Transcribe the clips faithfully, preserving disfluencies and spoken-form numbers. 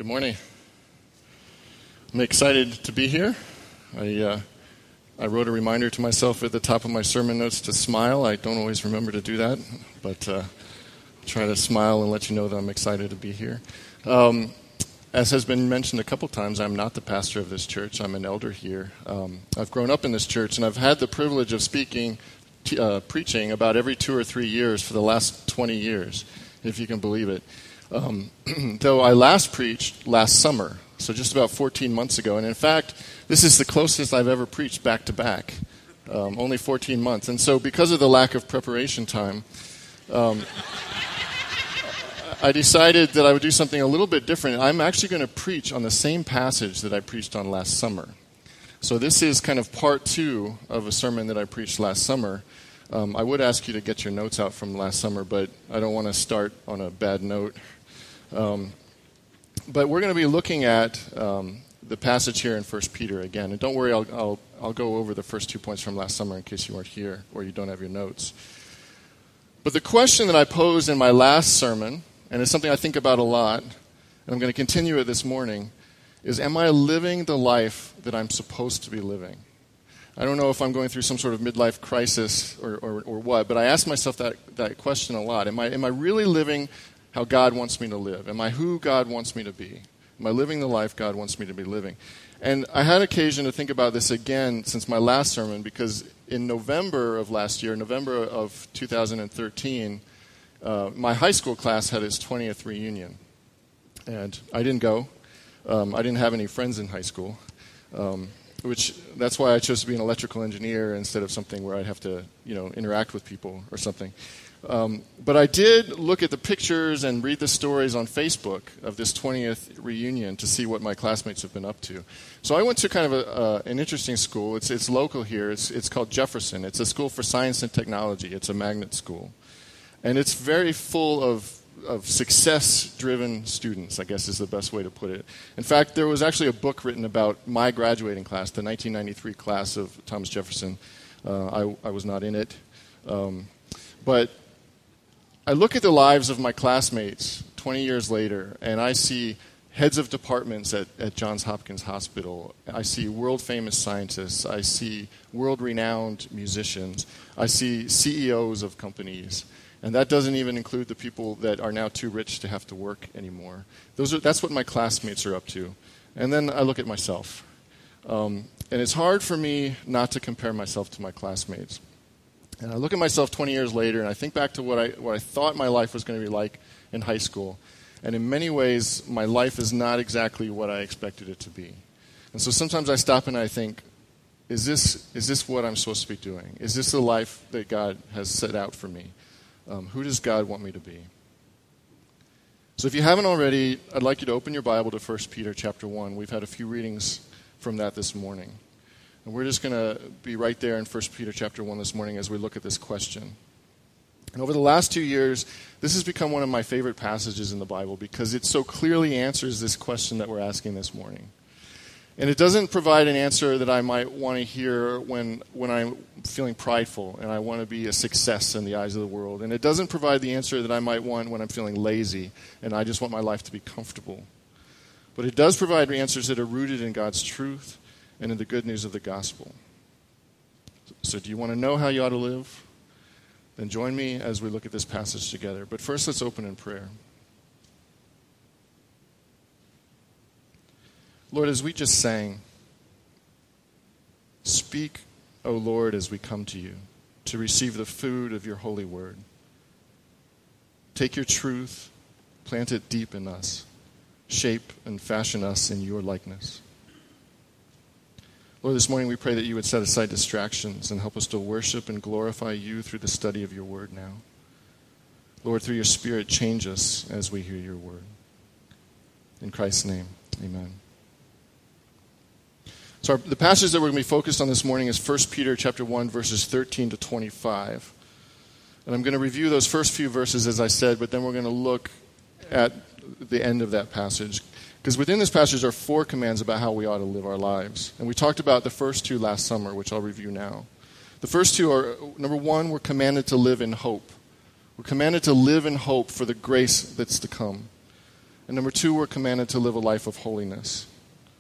Good morning. I'm excited to be here. I uh, I wrote a reminder to myself at the top of my sermon notes to smile. I don't always remember to do that, but uh, try to smile and let you know that I'm excited to be here. Um, as has been mentioned a couple times, I'm not the pastor of this church. I'm an elder here. Um, I've grown up in this church, and I've had the privilege of speaking, t- uh, preaching about every two or three years for the last twenty years, if you can believe it. Um, though I last preached last summer, so just about fourteen months ago. And in fact, this is the closest I've ever preached back to back, um, only fourteen months. And so because of the lack of preparation time, um, I decided that I would do something a little bit different. I'm actually going to preach on the same passage that I preached on last summer. So this is kind of part two of a sermon that I preached last summer. Um, I would ask you to get your notes out from last summer, but I don't want to start on a bad note. Um, but we're going to be looking at um, the passage here in First Peter again. And don't worry, I'll, I'll, I'll go over the first two points from last summer in case you weren't here or you don't have your notes. But the question that I posed in my last sermon, and it's something I think about a lot, and I'm going to continue it this morning, is am I living the life that I'm supposed to be living? I don't know if I'm going through some sort of midlife crisis or, or, or what, but I ask myself that, that question a lot. Am I, am I really living how God wants me to live? Am I who God wants me to be? Am I living the life God wants me to be living? And I had occasion to think about this again since my last sermon, because in November of last year, November of two thousand thirteen, uh, my high school class had its twentieth reunion. And I didn't go. Um, I didn't have any friends in high school, um, which that's why I chose to be an electrical engineer instead of something where I'd have to, you know, interact with people or something. Um, but I did look at the pictures and read the stories on Facebook of this twentieth reunion to see what my classmates have been up to. So I went to kind of a, uh, an interesting school. It's it's local here. It's it's called Jefferson. It's a school for science and technology. It's a magnet school, and it's very full of of success-driven students, I guess is the best way to put it. In fact, there was actually a book written about my graduating class, the nineteen ninety-three class of Thomas Jefferson. Uh, I, I was not in it, um, but I look at the lives of my classmates twenty years later, and I see heads of departments at, at Johns Hopkins Hospital. I see world-famous scientists. I see world-renowned musicians. I see C E Os of companies. And that doesn't even include the people that are now too rich to have to work anymore. Those are, that's what my classmates are up to. And then I look at myself. Um, and it's hard for me not to compare myself to my classmates. And I look at myself twenty years later, and I think back to what I what I thought my life was going to be like in high school. And in many ways, my life is not exactly what I expected it to be. And so sometimes I stop and I think, is this is this what I'm supposed to be doing? Is this the life that God has set out for me? Um, who does God want me to be? So if you haven't already, I'd like you to open your Bible to First Peter chapter one. We've had a few readings from that this morning. And we're just going to be right there in First Peter chapter one this morning as we look at this question. And over the last two years, this has become one of my favorite passages in the Bible because it so clearly answers this question that we're asking this morning. And it doesn't provide an answer that I might want to hear when, when I'm feeling prideful and I want to be a success in the eyes of the world. And it doesn't provide the answer that I might want when I'm feeling lazy and I just want my life to be comfortable. But it does provide answers that are rooted in God's truth and in the good news of the gospel. So do you want to know how you ought to live? Then join me as we look at this passage together. But first, let's open in prayer. Lord, as we just sang, speak, O Lord, as we come to you to receive the food of your holy word. Take your truth, plant it deep in us, shape and fashion us in your likeness. Lord, this morning we pray that you would set aside distractions and help us to worship and glorify you through the study of your word now. Lord, through your Spirit, change us as we hear your word. In Christ's name, amen. So our, the passage that we're going to be focused on this morning is First Peter chapter one, verses thirteen to twenty-five. And I'm going to review those first few verses, as I said, but then we're going to look at the end of that passage. Because within this passage are four commands about how we ought to live our lives. And we talked about the first two last summer, which I'll review now. The first two are, number one, we're commanded to live in hope. We're commanded to live in hope for the grace that's to come. And number two, we're commanded to live a life of holiness.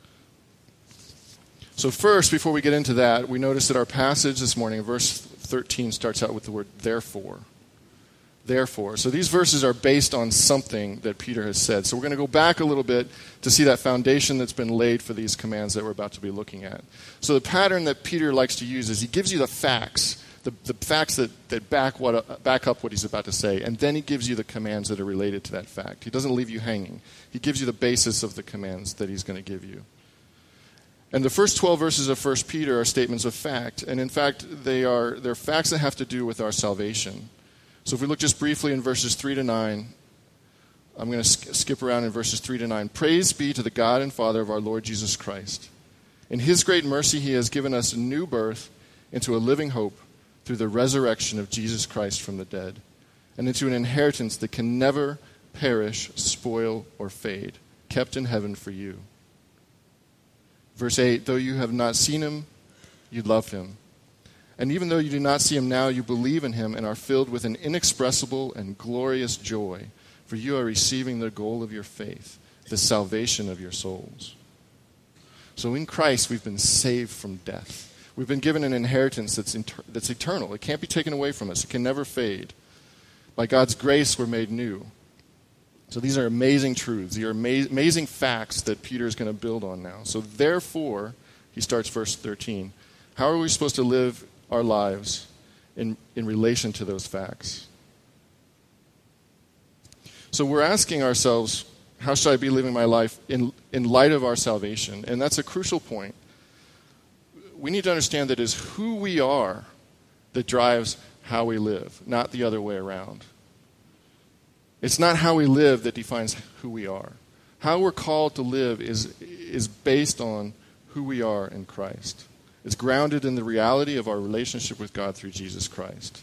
So first, before we get into that, we notice that our passage this morning, verse thirteen, starts out with the word therefore. Therefore. So these verses are based on something that Peter has said. So we're going to go back a little bit to see that foundation that's been laid for these commands that we're about to be looking at. So the pattern that Peter likes to use is he gives you the facts, the, the facts that, that back, what, back up what he's about to say, and then he gives you the commands that are related to that fact. He doesn't leave you hanging. He gives you the basis of the commands that he's going to give you. And the first twelve verses of First Peter are statements of fact. And in fact, they are they're facts that have to do with our salvation. So if we look just briefly in verses three to nine, I'm going to sk- skip around in verses three to nine. Praise be to the God and Father of our Lord Jesus Christ. In his great mercy, he has given us a new birth into a living hope through the resurrection of Jesus Christ from the dead, and into an inheritance that can never perish, spoil, or fade, kept in heaven for you. Verse eight, though you have not seen him, you love him. And even though you do not see him now, you believe in him and are filled with an inexpressible and glorious joy, for you are receiving the goal of your faith, the salvation of your souls. So in Christ, we've been saved from death. We've been given an inheritance that's, inter- that's eternal. It can't be taken away from us. It can never fade. By God's grace, we're made new. So these are amazing truths. These are ama- amazing facts that Peter is going to build on now. So therefore, he starts verse thirteen. How are we supposed to live our lives in, in relation to those facts? So we're asking ourselves, how should I be living my life in, in light of our salvation? And that's a crucial point. We need to understand that it is who we are that drives how we live, not the other way around. It's not how we live that defines who we are. How we're called to live is, is based on who we are in Christ. It's grounded in the reality of our relationship with God through Jesus Christ.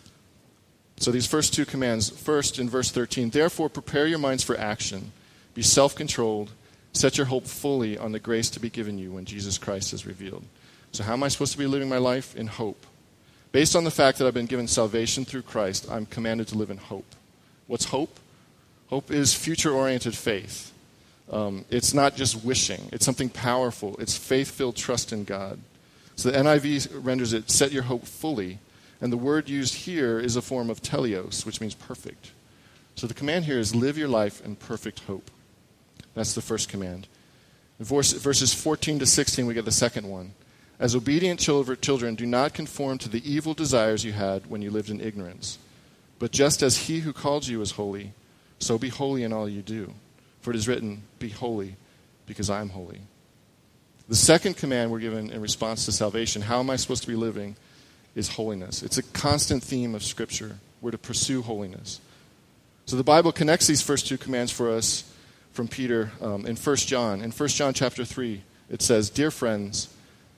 So these first two commands, first in verse thirteen, therefore prepare your minds for action, be self-controlled, set your hope fully on the grace to be given you when Jesus Christ is revealed. So how am I supposed to be living my life? In hope. Based on the fact that I've been given salvation through Christ, I'm commanded to live in hope. What's hope? Hope is future-oriented faith. Um, it's not just wishing. It's something powerful. It's faith-filled trust in God. So the N I V renders it, set your hope fully. And the word used here is a form of teleos, which means perfect. So the command here is live your life in perfect hope. That's the first command. In verses fourteen to sixteen, we get the second one. As obedient children, do not conform to the evil desires you had when you lived in ignorance. But just as he who called you is holy, so be holy in all you do. For it is written, be holy, because I am holy. The second command we're given in response to salvation, how am I supposed to be living, is holiness. It's a constant theme of Scripture. We're to pursue holiness. So the Bible connects these first two commands for us from Peter um, in First John. In First John chapter three, it says, dear friends,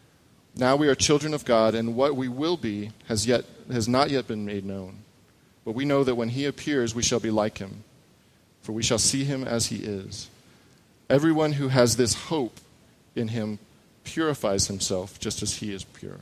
now we are children of God, and what we will be has yet has not yet been made known. But we know that when he appears, we shall be like him, for we shall see him as he is. Everyone who has this hope in him purifies himself just as he is pure.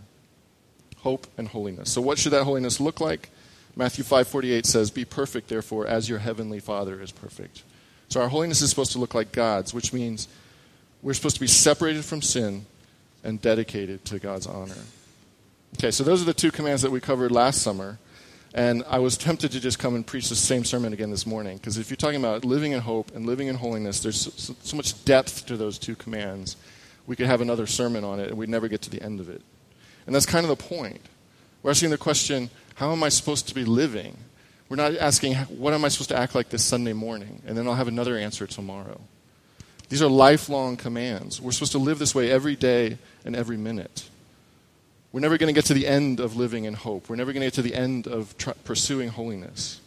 Hope and holiness. So what should that holiness look like? Matthew five forty-eight says, be perfect, therefore, as your heavenly Father is perfect. So our holiness is supposed to look like God's, which means we're supposed to be separated from sin and dedicated to God's honor. Okay, so those are the two commands that we covered last summer. And I was tempted to just come and preach the same sermon again this morning. Because if you're talking about living in hope and living in holiness, there's so, so much depth to those two commands. We could have another sermon on it, and we'd never get to the end of it. And that's kind of the point. We're asking the question, how am I supposed to be living? We're not asking, what am I supposed to act like this Sunday morning? And then I'll have another answer tomorrow. These are lifelong commands. We're supposed to live this way every day and every minute. We're never going to get to the end of living in hope. We're never going to get to the end of tr- pursuing holiness.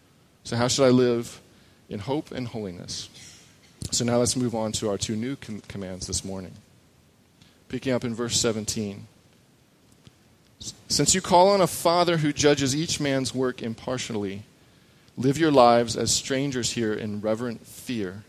So how should I live in hope and holiness? So now let's move on to our two new com- commands this morning. Picking up in verse seventeen. Since you call on a Father who judges each man's work impartially, live your lives as strangers here in reverent fear.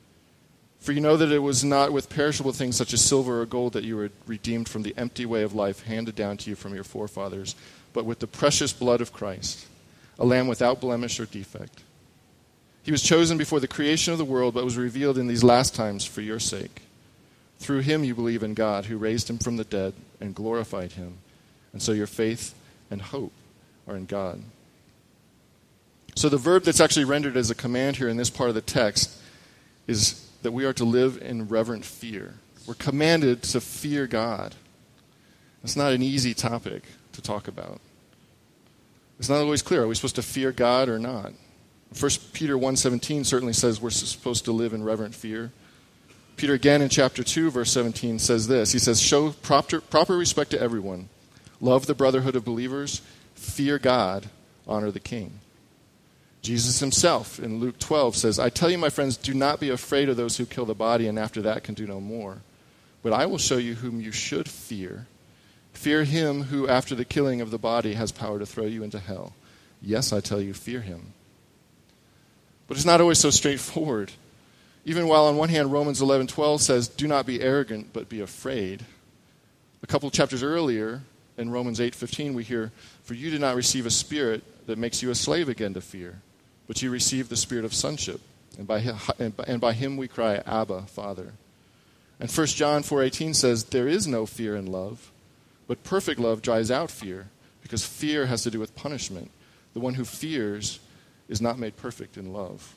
For you know that it was not with perishable things such as silver or gold that you were redeemed from the empty way of life handed down to you from your forefathers, but with the precious blood of Christ, a lamb without blemish or defect. He was chosen before the creation of the world, but was revealed in these last times for your sake. Through him you believe in God, who raised him from the dead and glorified him. And so your faith and hope are in God. So the verb that's actually rendered as a command here in this part of the text is that we are to live in reverent fear. We're commanded to fear God. It's not an easy topic to talk about. It's not always clear. Are we supposed to fear God or not? First Peter one seventeen certainly says we're supposed to live in reverent fear. Peter again in chapter two, verse seventeen says this. He says, show proper, proper respect to everyone. Love the brotherhood of believers. Fear God. Honor the king. Jesus himself in Luke twelve says, I tell you, my friends, do not be afraid of those who kill the body and after that can do no more. But I will show you whom you should fear. Fear him who after the killing of the body has power to throw you into hell. Yes, I tell you, fear him. But it's not always so straightforward. Even while on one hand Romans eleven twelve says, do not be arrogant, but be afraid. A couple of chapters earlier in Romans eight fifteen we hear, for you did not receive a spirit that makes you a slave again to fear, but you received the spirit of sonship, and by him, and by him we cry, Abba, Father. And First John four eighteen says, there is no fear in love, but perfect love drives out fear, because fear has to do with punishment. The one who fears is not made perfect in love.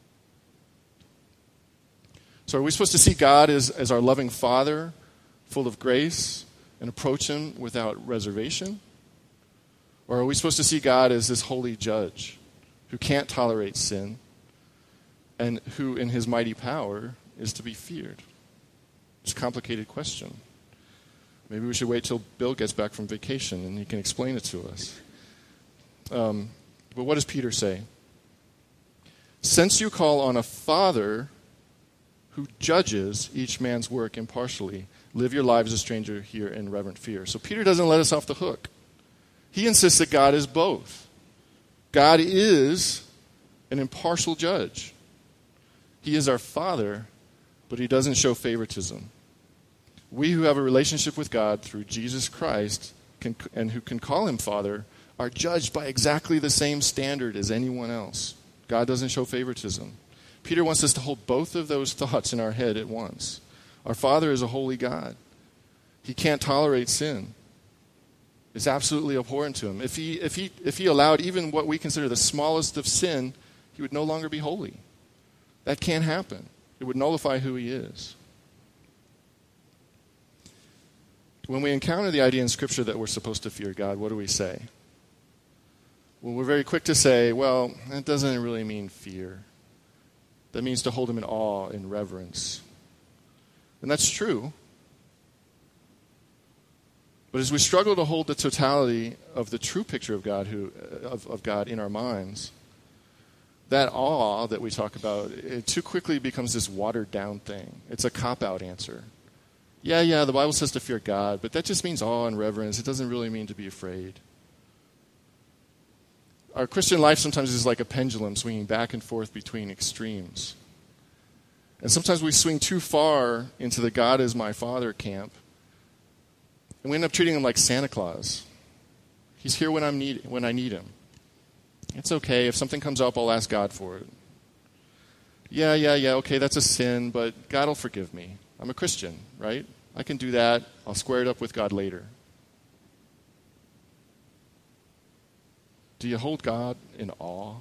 So are we supposed to see God as, as our loving Father, full of grace, and approach him without reservation? Or are we supposed to see God as this holy judge who can't tolerate sin and who in his mighty power is to be feared? It's a complicated question. Maybe we should wait till Bill gets back from vacation and he can explain it to us. Um, but what does Peter say? Since you call on a Father who judges each man's work impartially, live your lives as a stranger here in reverent fear. So Peter doesn't let us off the hook. He insists that God is both. God is an impartial judge. He is our Father, but he doesn't show favoritism. We who have a relationship with God through Jesus Christ can, and who can call him Father are judged by exactly the same standard as anyone else. God doesn't show favoritism. Peter wants us to hold both of those thoughts in our head at once. Our Father is a holy God. He can't tolerate sin. It's absolutely abhorrent to him. If he, if he, if he allowed even what we consider the smallest of sin, he would no longer be holy. That can't happen. It would nullify who he is. When we encounter the idea in Scripture that we're supposed to fear God, what do we say? Well, we're very quick to say, well, that doesn't really mean fear. That means to hold him in awe, in reverence. And that's true. But as we struggle to hold the totality of the true picture of God, who, of, of God in our minds, that awe that we talk about, it too quickly becomes this watered-down thing. It's a cop-out answer. Yeah, yeah, the Bible says to fear God, but that just means awe and reverence. It doesn't really mean to be afraid. Our Christian life sometimes is like a pendulum swinging back and forth between extremes. And sometimes we swing too far into the God is my Father camp, and we end up treating him like Santa Claus. He's here when, I'm need, when I need him. It's okay. If something comes up, I'll ask God for it. Yeah, yeah, yeah, okay, that's a sin, but God will forgive me. I'm a Christian, right? I can do that. I'll square it up with God later. Do you hold God in awe?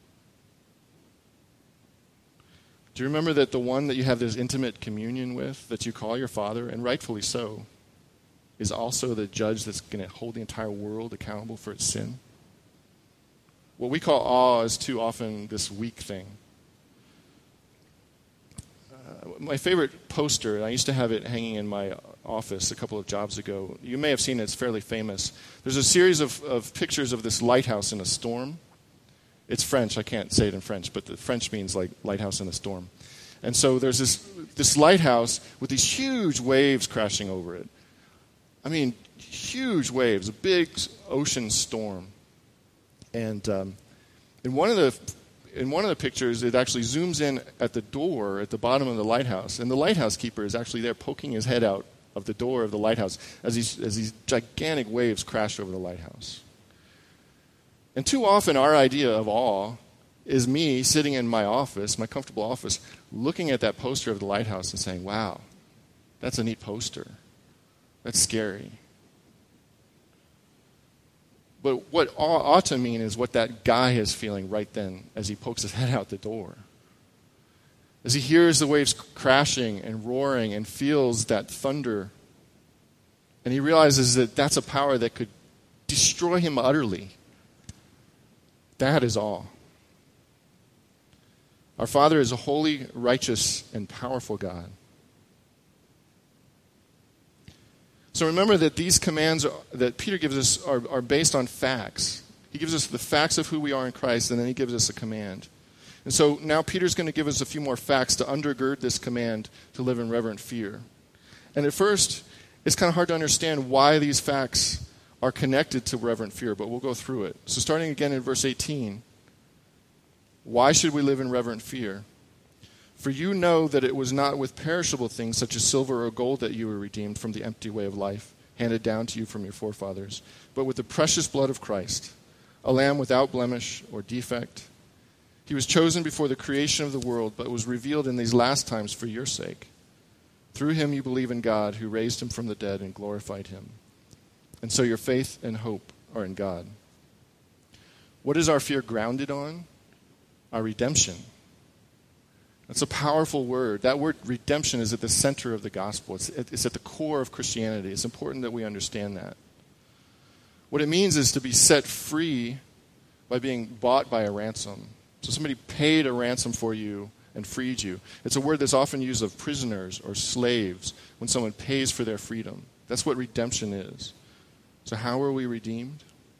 Do you remember that the one that you have this intimate communion with, that you call your Father, and rightfully so, is also the judge that's going to hold the entire world accountable for its sin? What we call awe is too often this weak thing. Uh, my favorite poster, and I used to have it hanging in my office a couple of jobs ago. You may have seen it. It's fairly famous. There's a series of, of pictures of this lighthouse in a storm. It's French. I can't say it in French, but the French means like lighthouse in a storm. And so there's this this lighthouse with these huge waves crashing over it. I mean, huge waves, a big ocean storm. And um, in one of the in one of the pictures, it actually zooms in at the door at the bottom of the lighthouse, and the lighthouse keeper is actually there poking his head out of the door of the lighthouse as these as these gigantic waves crash over the lighthouse. And too often, our idea of awe is me sitting in my office, my comfortable office, looking at that poster of the lighthouse and saying, wow, that's a neat poster. That's scary. But what ought to mean is what that guy is feeling right then as he pokes his head out the door. As he hears the waves crashing and roaring and feels that thunder, and he realizes that that's a power that could destroy him utterly. That is all. Our Father is a holy, righteous, and powerful God. So remember that these commands that Peter gives us are, are based on facts. He gives us the facts of who we are in Christ, and then he gives us a command. And so now Peter's going to give us a few more facts to undergird this command to live in reverent fear. And at first, it's kind of hard to understand why these facts are connected to reverent fear, but we'll go through it. So starting again in verse eighteen, why should we live in reverent fear? For you know that it was not with perishable things such as silver or gold that you were redeemed from the empty way of life handed down to you from your forefathers, but with the precious blood of Christ, a lamb without blemish or defect. He was chosen before the creation of the world, but was revealed in these last times for your sake. Through him you believe in God, who raised him from the dead and glorified him. And so your faith and hope are in God. What is our fear grounded on? Our redemption. That's a powerful word. That word redemption is at the center of the gospel. It's, it's at the core of Christianity. It's important that we understand that. What it means is to be set free by being bought by a ransom. So somebody paid a ransom for you and freed you. It's a word that's often used of prisoners or slaves when someone pays for their freedom. That's what redemption is. So how are we redeemed?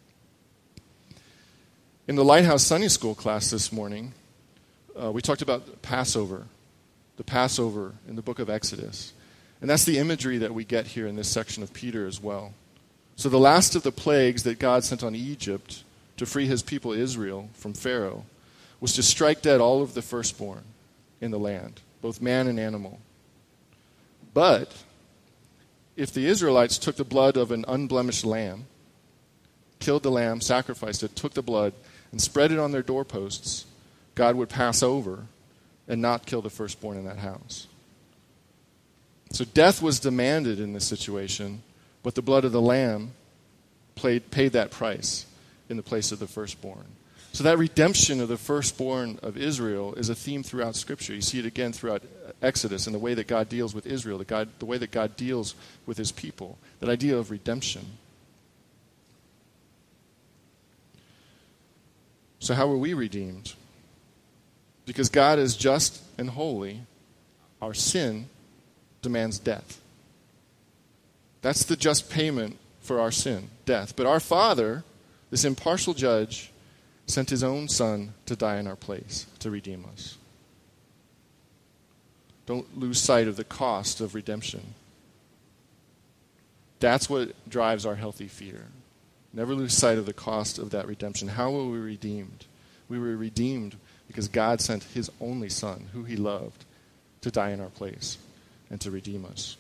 In the Lighthouse Sunday School class this morning, uh, we talked about Passover, the Passover in the book of Exodus. And that's the imagery that we get here in this section of Peter as well. So the last of the plagues that God sent on Egypt to free his people Israel from Pharaoh was to strike dead all of the firstborn in the land, both man and animal. But if the Israelites took the blood of an unblemished lamb, killed the lamb, sacrificed it, took the blood, and spread it on their doorposts, God would pass over and not kill the firstborn in that house. So death was demanded in this situation, but the blood of the lamb played, paid that price in the place of the firstborn. So that redemption of the firstborn of Israel is a theme throughout Scripture. You see it again throughout Exodus and the way that God deals with Israel, the, God, the way that God deals with his people, that idea of redemption. So how were we redeemed? Because God is just and holy, our sin demands death. That's the just payment for our sin, death. But our Father, this impartial judge, sent his own Son to die in our place, to redeem us. Don't lose sight of the cost of redemption. That's what drives our healthy fear. Never lose sight of the cost of that redemption. How were we redeemed? We were redeemed because God sent his only Son, who he loved, to die in our place and to redeem us.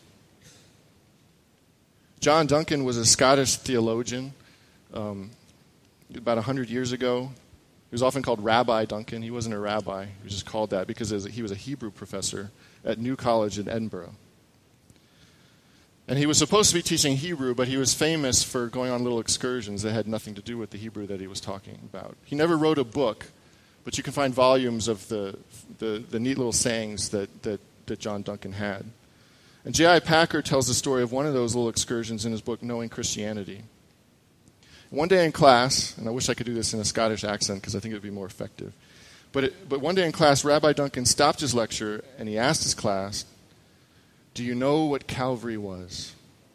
John Duncan was a Scottish theologian. Um, about one hundred years ago. He was often called Rabbi Duncan. He wasn't a rabbi. He was just called that because he was a Hebrew professor at New College in Edinburgh. And he was supposed to be teaching Hebrew, but he was famous for going on little excursions that had nothing to do with the Hebrew that he was talking about. He never wrote a book, but you can find volumes of the the, the neat little sayings that, that, that John Duncan had. And J I Packer tells the story of one of those little excursions in his book, Knowing Christianity. One day in class, and I wish I could do this in a Scottish accent because I think it would be more effective, but, it, but one day in class, Rabbi Duncan stopped his lecture and he asked his class, "Do you know what Calvary was?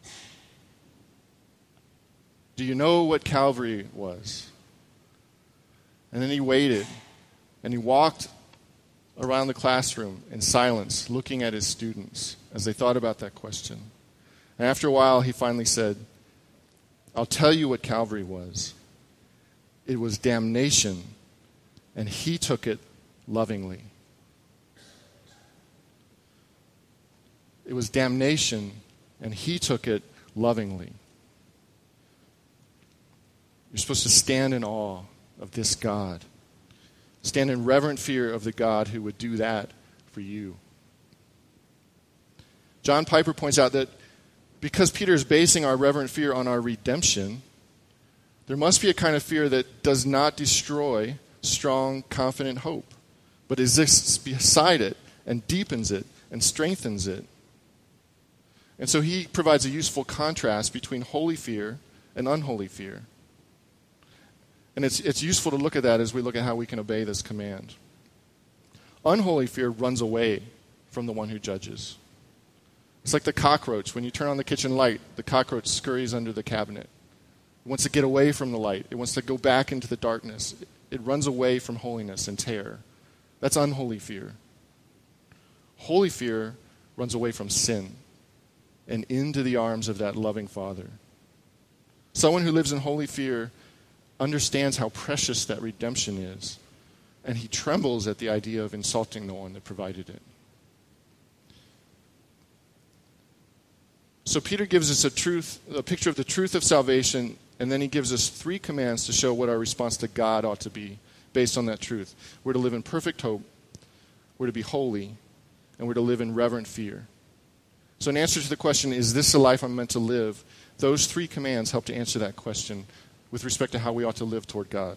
Do you know what Calvary was?" And then he waited, and he walked around the classroom in silence, looking at his students as they thought about that question. And after a while, he finally said, "I'll tell you what Calvary was. It was damnation, and he took it lovingly." It was damnation, and he took it lovingly. You're supposed to stand in awe of this God Stand in reverent fear of the God who would do that for you. John Piper points out that because Peter is basing our reverent fear on our redemption, there must be a kind of fear that does not destroy strong, confident hope, but exists beside it and deepens it and strengthens it. And so he provides a useful contrast between holy fear and unholy fear. And it's, it's useful to look at that as we look at how we can obey this command. Unholy fear runs away from the one who judges. It's like the cockroach. When you turn on the kitchen light, the cockroach scurries under the cabinet. It wants to get away from the light. It wants to go back into the darkness. It runs away from holiness and terror. That's unholy fear. Holy fear runs away from sin and into the arms of that loving Father. Someone who lives in holy fear understands how precious that redemption is, and he trembles at the idea of insulting the one that provided it. So Peter gives us a truth, a picture of the truth of salvation, and then he gives us three commands to show what our response to God ought to be based on that truth. We're to live in perfect hope, we're to be holy, and we're to live in reverent fear. So in answer to the question, is this the life I'm meant to live? Those three commands help to answer that question with respect to how we ought to live toward God.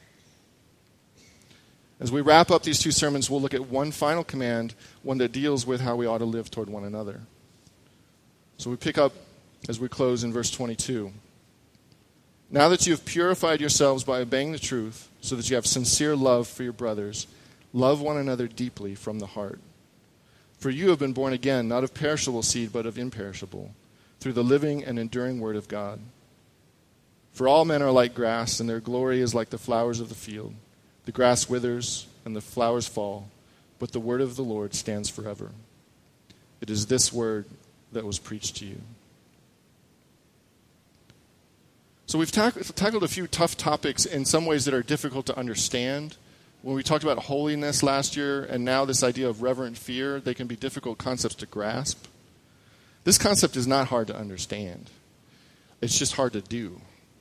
As we wrap up these two sermons, we'll look at one final command, one that deals with how we ought to live toward one another. So we pick up as we close in verse twenty-two. Now that you have purified yourselves by obeying the truth, so that you have sincere love for your brothers, love one another deeply from the heart. For you have been born again, not of perishable seed, but of imperishable, through the living and enduring word of God. For all men are like grass, and their glory is like the flowers of the field. The grass withers, and the flowers fall, but the word of the Lord stands forever. It is this word that was preached to you. So we've tack- tackled a few tough topics in some ways that are difficult to understand. When we talked about holiness last year, and now this idea of reverent fear, they can be difficult concepts to grasp. This concept is not hard to understand. It's just hard to do.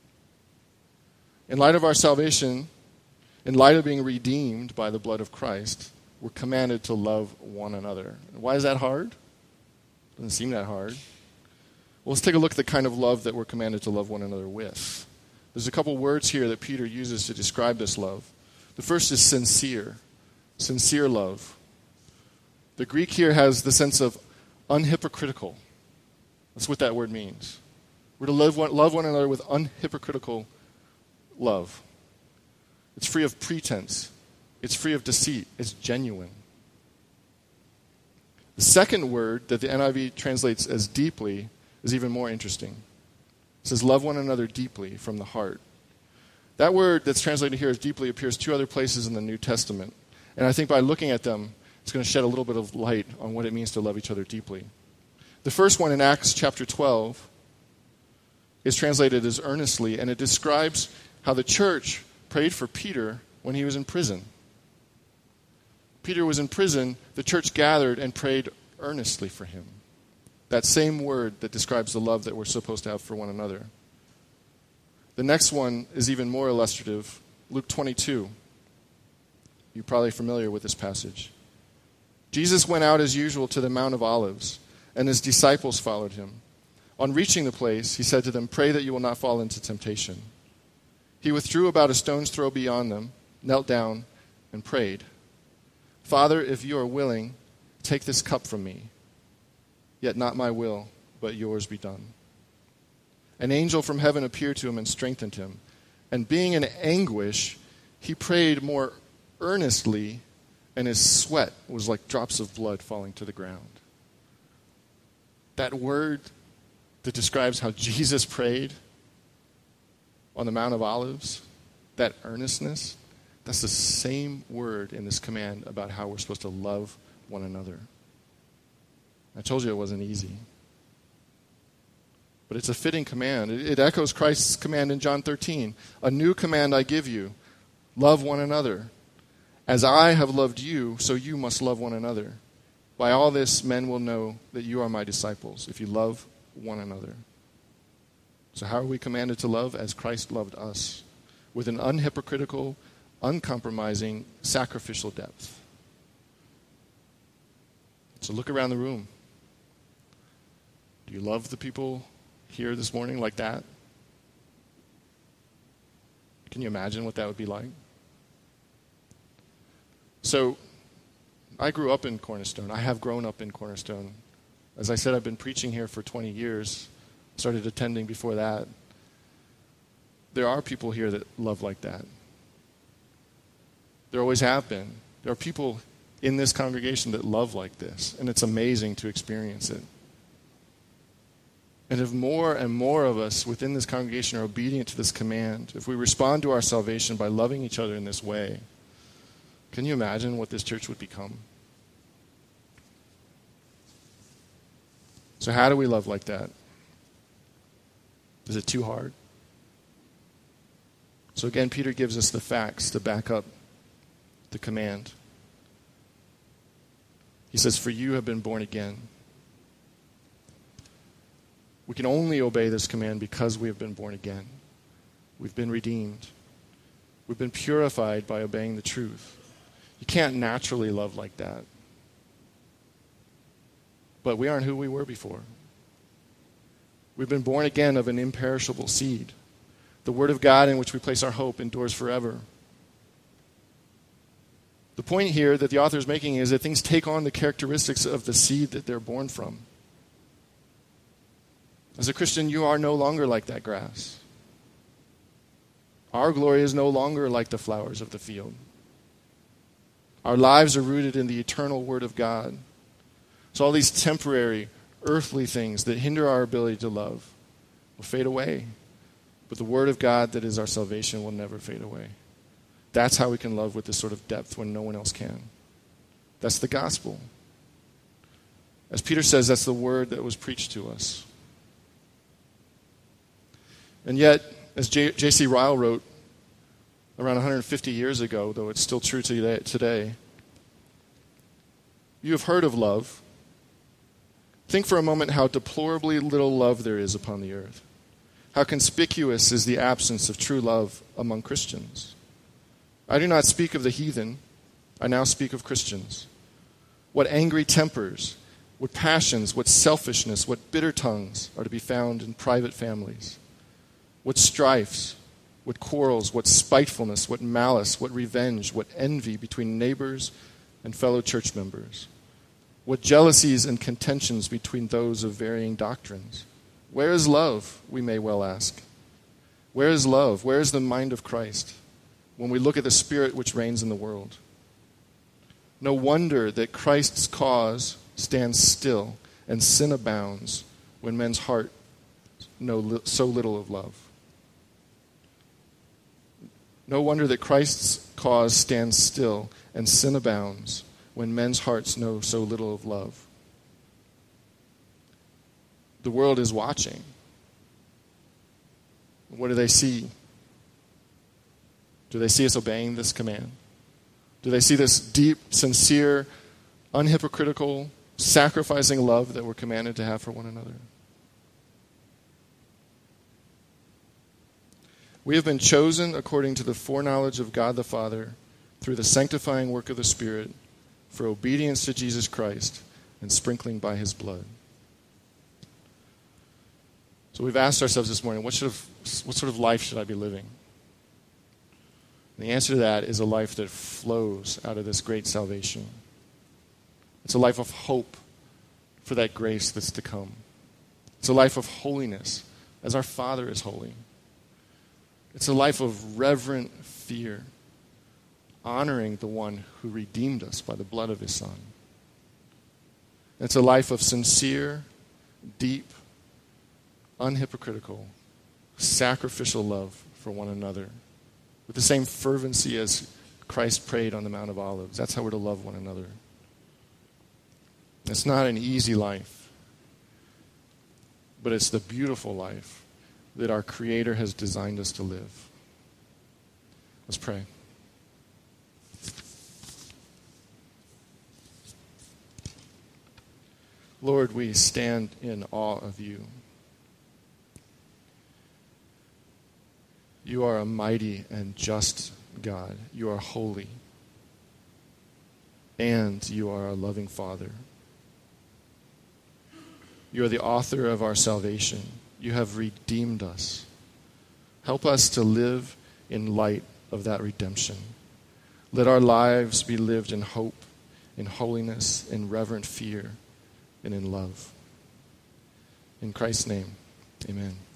In light of our salvation, in light of being redeemed by the blood of Christ, we're commanded to love one another. Why is that hard? Doesn't seem that hard. Well, let's take a look at the kind of love that we're commanded to love one another with. There's a couple words here that Peter uses to describe this love. The first is sincere. Sincere love. The Greek here has the sense of unhypocritical. That's what that word means. We're to love one, love one another with unhypocritical love. It's free of pretense. It's free of deceit. It's genuine. The second word that the N I V translates as deeply is even more interesting. It says, love one another deeply from the heart. That word that's translated here as deeply appears two other places in the New Testament. And I think by looking at them, it's going to shed a little bit of light on what it means to love each other deeply. The first one in Acts chapter twelve is translated as earnestly, and it describes how the church prayed for Peter when he was in prison. Peter was in prison, the church gathered and prayed earnestly for him. That same word that describes the love that we're supposed to have for one another. The next one is even more illustrative. Luke twenty-two. You're probably familiar with this passage. Jesus went out as usual to the Mount of Olives, and his disciples followed him. On reaching the place, he said to them, "Pray that you will not fall into temptation." He withdrew about a stone's throw beyond them, knelt down, and prayed, "Father, if you are willing, take this cup from me. Yet not my will, but yours be done." An angel from heaven appeared to him and strengthened him. And being in anguish, he prayed more earnestly, and his sweat was like drops of blood falling to the ground. That word that describes how Jesus prayed on the Mount of Olives, that earnestness, that's the same word in this command about how we're supposed to love one another. I told you it wasn't easy. But it's a fitting command. It, it echoes Christ's command in John thirteen. "A new command I give you, love one another. As I have loved you, so you must love one another. By all this, men will know that you are my disciples, if you love one another." So how are we commanded to love? As Christ loved us, with an unhypocritical, uncompromising, sacrificial depth. So look around the room. Do you love the people here this morning like that? Can you imagine what that would be like? So, I grew up in Cornerstone. I have grown up in Cornerstone. As I said, I've been preaching here for twenty years. Started attending before that. There are people here that love like that. There always have been. There are people in this congregation that love like this, and it's amazing to experience it. And if more and more of us within this congregation are obedient to this command, if we respond to our salvation by loving each other in this way, can you imagine what this church would become? So how do we love like that? Is it too hard? So again, Peter gives us the facts to back up the command. He says, "For you have been born again." We can only obey this command because we have been born again. We've been redeemed. We've been purified by obeying the truth. You can't naturally love like that. But we aren't who we were before. We've been born again of an imperishable seed. The Word of God in which we place our hope endures forever. The point here that the author is making is that things take on the characteristics of the seed that they're born from. As a Christian, you are no longer like that grass. Our glory is no longer like the flowers of the field. Our lives are rooted in the eternal Word of God. So all these temporary, earthly things that hinder our ability to love will fade away. But the Word of God that is our salvation will never fade away. That's how we can love with this sort of depth when no one else can. That's the gospel. As Peter says, that's the word that was preached to us. And yet, as J C Ryle wrote around one hundred fifty years ago, though it's still true today, you have heard of love. Think for a moment how deplorably little love there is upon the earth. How conspicuous is the absence of true love among Christians. I do not speak of the heathen. I now speak of Christians. What angry tempers, what passions, what selfishness, what bitter tongues are to be found in private families. What strifes, what quarrels, what spitefulness, what malice, what revenge, what envy between neighbors and fellow church members. What jealousies and contentions between those of varying doctrines. Where is love, we may well ask? Where is love? Where is the mind of Christ when we look at the spirit which reigns in the world? No wonder that Christ's cause stands still and sin abounds when men's heart know so little of love. No wonder that Christ's cause stands still and sin abounds when men's hearts know so little of love. The world is watching. What do they see? Do they see us obeying this command? Do they see this deep, sincere, unhypocritical, sacrificing love that we're commanded to have for one another? We have been chosen according to the foreknowledge of God the Father through the sanctifying work of the Spirit for obedience to Jesus Christ and sprinkling by His blood. So we've asked ourselves this morning, what, should have, what sort of life should I be living? And the answer to that is a life that flows out of this great salvation. It's a life of hope for that grace that's to come. It's a life of holiness, as our Father is holy. It's a life of reverent fear, honoring the one who redeemed us by the blood of His Son. It's a life of sincere, deep, unhypocritical, sacrificial love for one another, with the same fervency as Christ prayed on the Mount of Olives. That's how we're to love one another. It's not an easy life, but it's the beautiful life that our Creator has designed us to live. Let's pray. Lord, we stand in awe of You. You are a mighty and just God. You are holy. And you are a loving Father. You are the author of our salvation. You have redeemed us. Help us to live in light of that redemption. Let our lives be lived in hope, in holiness, in reverent fear, and in love. In Christ's name, amen.